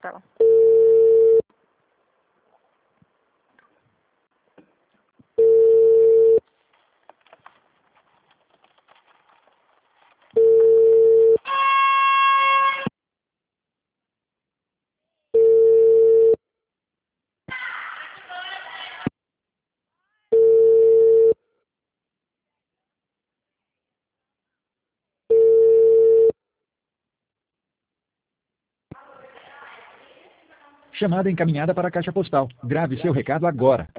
Tá bom. Chamada encaminhada para a caixa postal. Grave seu recado agora.